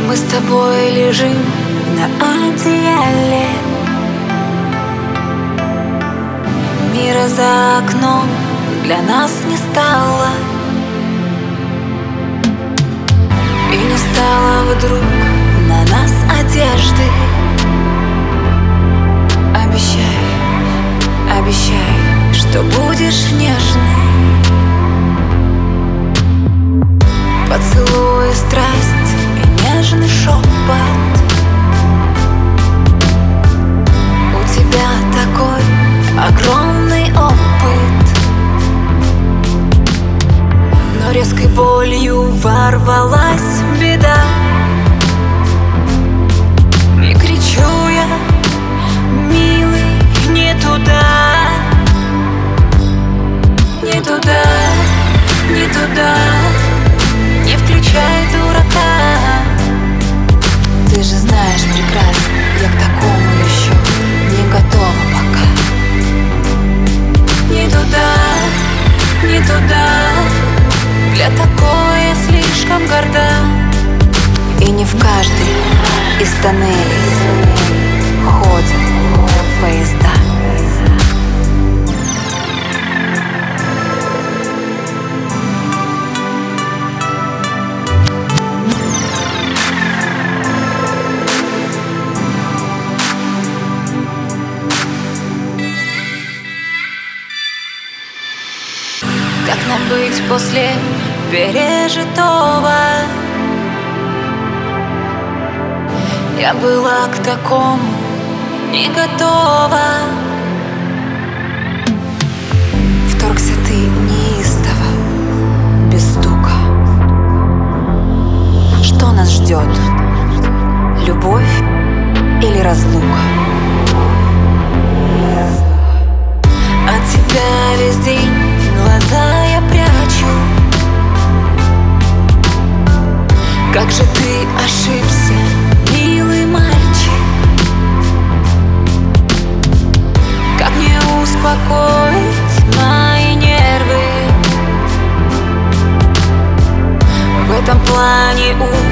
Мы с тобой лежим на одеяле, мира за окном для нас не стало. И не стало вдруг на нас одежды. Обещай, обещай, что будешь нежной. Поцелуй, страсть и нежный шепот. У тебя такой огромный опыт. Но резкой болью ворвалась беда. И кричу я: милый, не туда, не туда, не туда. Не включай дурака. Ты же знаешь прекрасно, я к такому еще не готова пока. Не туда, не туда. Для такой я слишком горда. И не в каждый из тоннелей ходят поезда. Как нам быть после пережитого? Я была к такому не готова. Вторгся ты неистово, без стука. Что нас ждет? Любовь или разлука? От тебя весь день глаза я прячу. Как же ты ошибся, милый мальчик. Как мне успокоить мои нервы? В этом плане